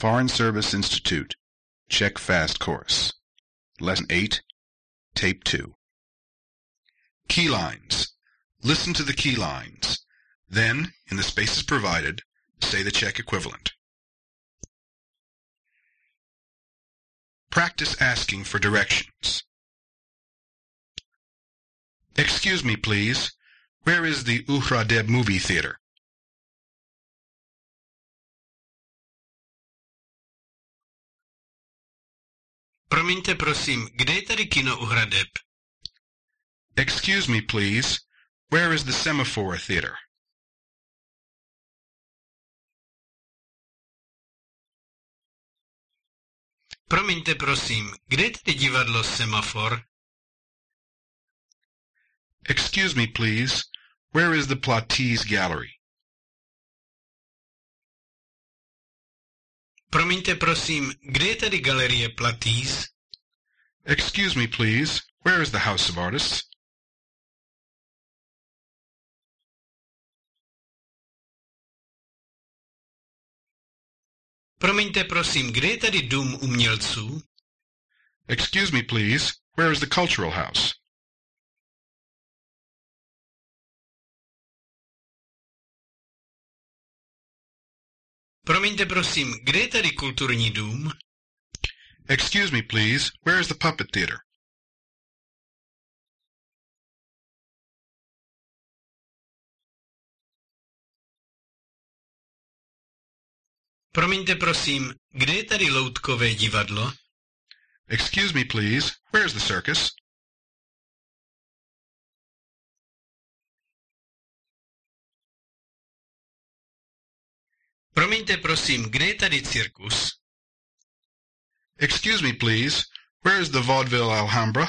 Foreign Service Institute, Czech Fast Course. Lesson 8, Tape 2. Key lines. Listen to the key lines. Then, in the spaces provided, say the Czech equivalent. Practice asking for directions. Excuse me, please. Where is the Uhradeb movie theater? Promiňte prosím, kde je tady kino Uhradeb? Excuse me, please. Where is the Semaphore theater? Promiňte prosím, kde je tady divadlo Semafor? Excuse me, please. Where is the Platís gallery? Promiňte prosím, kde je tady galerie Platís? Excuse me, please. Where is the House of Artists? Promiňte prosím, kde je tady dům umělců? Excuse me, please. Where is the Cultural House? Promiňte prosím, kde je tady kulturní dům? Excuse me, please. Where is the Puppet Theater? Promiňte prosím, kde je tady loutkové divadlo? Excuse me, please. Where is the circus? Promiňte prosím, kde je tady cirkus? Excuse me, please. Where is the Vaudeville Alhambra?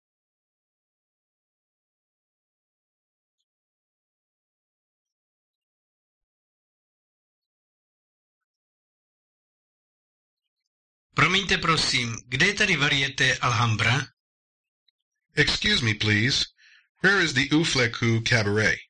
Promiňte prosím, kde je tady varieté Alhambra? Excuse me, please. Where is the Oufleku Cabaret?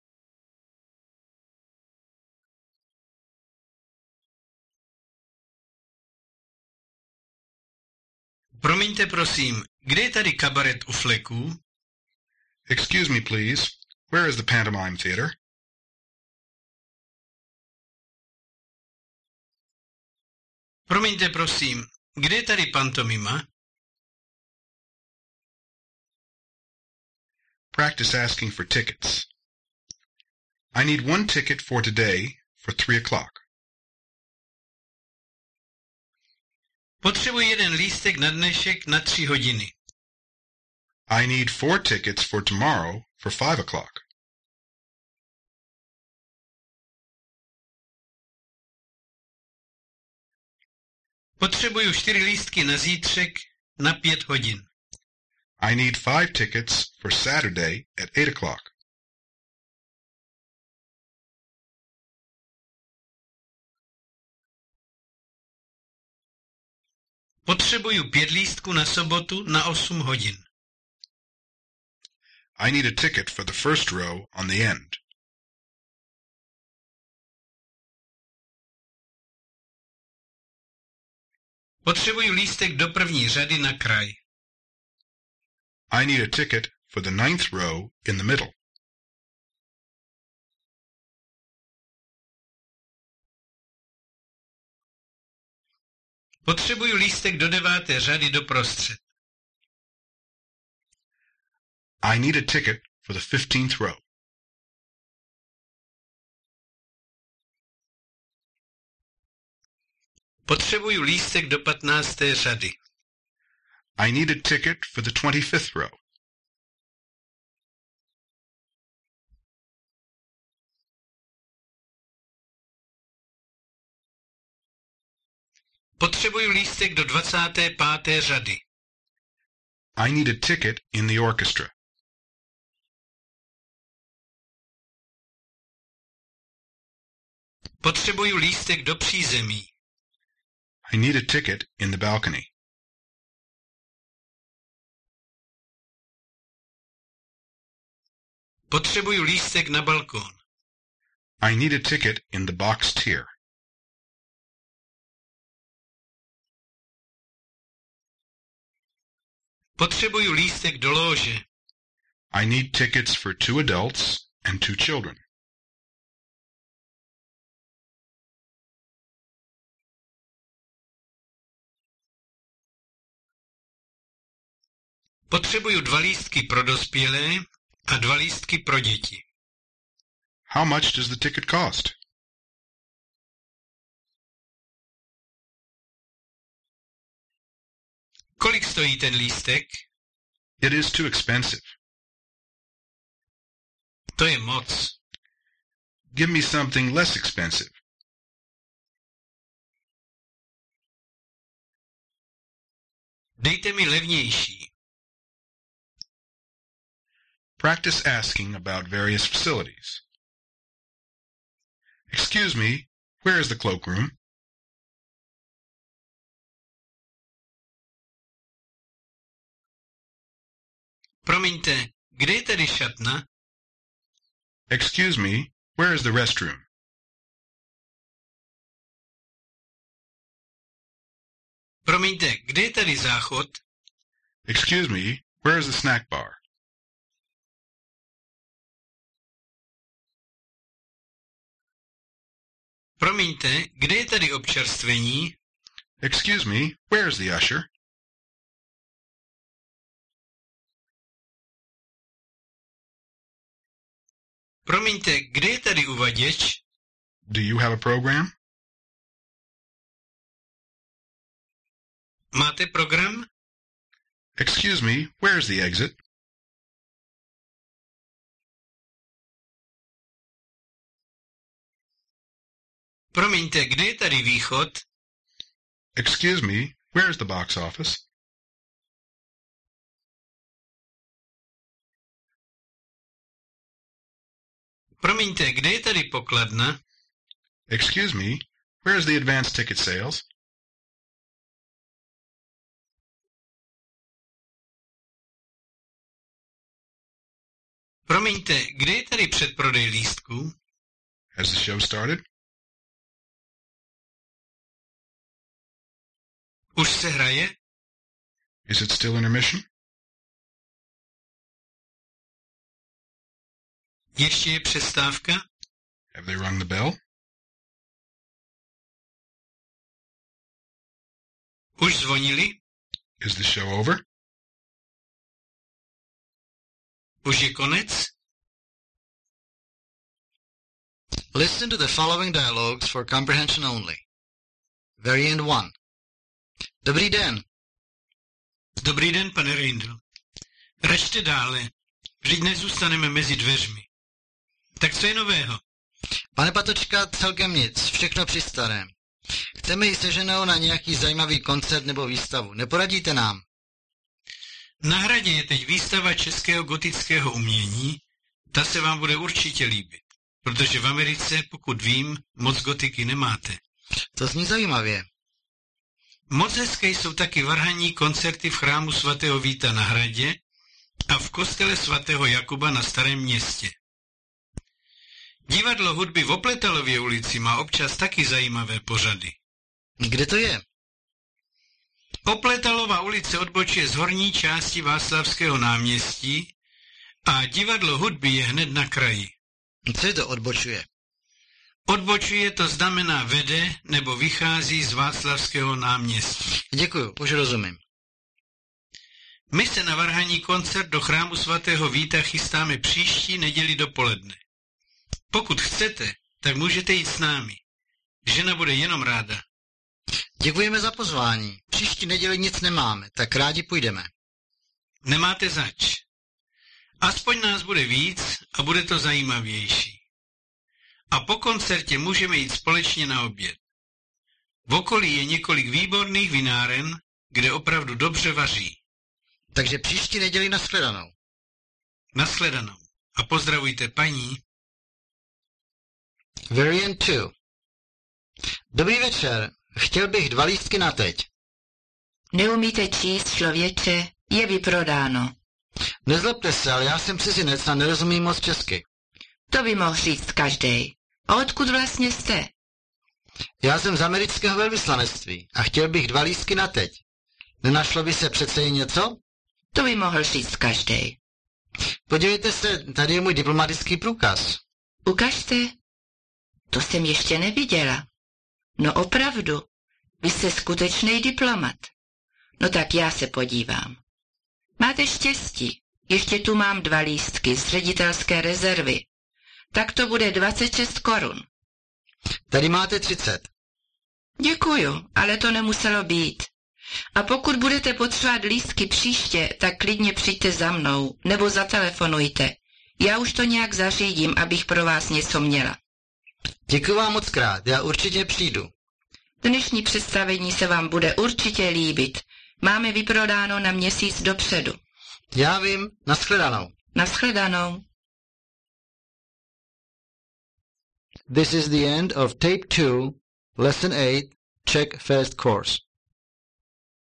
Promiňte prosím, kde je tady kabaret u Fleků? Excuse me, please. Where is the Pantomime Theater? Promiňte prosím, kde je tady pantomima? Practice asking for tickets. I need one ticket for today for 3 o'clock. Potřebuji jeden lístek na dnešek na 3 hodiny. I need 4 tickets for tomorrow for 5 o'clock. Potřebuji 4 lístky na zítřek na 5 hodin. I need 5 tickets for Saturday at 8 o'clock. Potřebuji 5 lístků na sobotu na 8 hodin. I need a ticket for the first row on the end. Potřebuji lístek do první řady na kraj. I need a ticket for the 9th row in the middle. Potřebuji lístek do 9. řady doprostřed. I need a ticket for the 15th row. Potřebuji lístek do 15. řady. I need a ticket for the 25th row. Potřebuji lístek do 25. řady. I need a ticket in the orchestra. Potřebuji lístek do přízemí. I need a ticket in the balcony. Potřebuji lístek na balkón. I need a ticket in the box tier. Potřebuju lístek do lóže. I need tickets for 2 adults and 2 children. Potřebuju 2 lístky pro dospělé a 2 lístky pro děti. How much does the ticket cost? Kolik stojí ten lístek? It is too expensive. To je moc. Give me something less expensive. Dejte mi levnější. Practice asking about various facilities. Excuse me, where is the cloakroom? Promiňte, kde je tady šatna? Excuse me, where is the restroom? Promiňte, kde je tady záchod? Excuse me, where is the snack bar? Promiňte, kde je tady občerstvení? Excuse me, where is the usher? Promiňte, kde je tady uvaděč? Do you have a program? Máte program? Excuse me, where is the exit? Promiňte, kde je tady východ? Excuse me, where is the box office? Promiňte, kde je tady pokladna? Excuse me, where is the advance ticket sales? Promiňte, kde je tady předprodej lístků? Has the show started? Už se hraje? Is it still intermission? Ještě je přestávka? Have they rung the bell? Už zvonili? Is the show over? Už je konec? Listen to the following dialogues for comprehension only. Variant 1. Dobrý den. Dobrý den, pane Reindl. Račte dále. Vždyť nezůstaneme mezi dveřmi. Tak co je nového? Pane Patočka, celkem nic. Všechno při starém. Chceme ji se ženou na nějaký zajímavý koncert nebo výstavu. Neporadíte nám? Na Hradě je teď výstava českého gotického umění. Ta se vám bude určitě líbit. Protože v Americe, pokud vím, moc gotiky nemáte. To zní zajímavě. Moc hezké jsou taky varhanní koncerty v chrámu svatého Víta na Hradě a v kostele svatého Jakuba na Starém Městě. Divadlo hudby v Opletalově ulici má občas taky zajímavé pořady. Kde to je? Opletalova ulice odbočuje z horní části Václavského náměstí a divadlo hudby je hned na kraji. Co je to odbočuje? Odbočuje to znamená vede nebo vychází z Václavského náměstí. Děkuju, už rozumím. My se na varhanní koncert do chrámu svatého Víta chystáme příští neděli dopoledne. Pokud chcete, tak můžete jít s námi. Žena bude jenom ráda. Děkujeme za pozvání. Příští neděli nic nemáme, tak rádi půjdeme. Nemáte zač. Aspoň nás bude víc a bude to zajímavější. A po koncertě můžeme jít společně na oběd. V okolí je několik výborných vináren, kde opravdu dobře vaří. Takže příští neděli nashledanou. Nashledanou. A pozdravujte paní. Variant 2. Dobrý večer. Chtěl bych 2 lístky na teď. Neumíte číst, člověče, je vyprodáno. Nezlobte se, ale já jsem cizinec a nerozumím moc česky. To by mohl říct každej. A odkud vlastně jste? Já jsem z amerického velvyslanectví a chtěl bych 2 lístky na teď. Nenašlo by se přece jen něco? To by mohl říct každý. Podívejte se, tady je můj diplomatický průkaz. Ukažte. To jsem ještě neviděla. No opravdu, vy jste skutečný diplomat. No tak já se podívám. Máte štěstí, ještě tu mám 2 lístky z ředitelské rezervy. Tak to bude 26 korun. Tady máte 30. Děkuju, ale to nemuselo být. A pokud budete potřebovat lístky příště, tak klidně přijďte za mnou, nebo zatelefonujte. Já už to nějak zařídím, abych pro vás něco měla. Děkuji vám moc krát, já určitě přijdu. Dnešní představení se vám bude určitě líbit. Máme vyprodáno na měsíc dopředu. Já vím, nashledanou. Nashledanou. This is the end of Tape 2, Lesson 8, Czech Fast Course.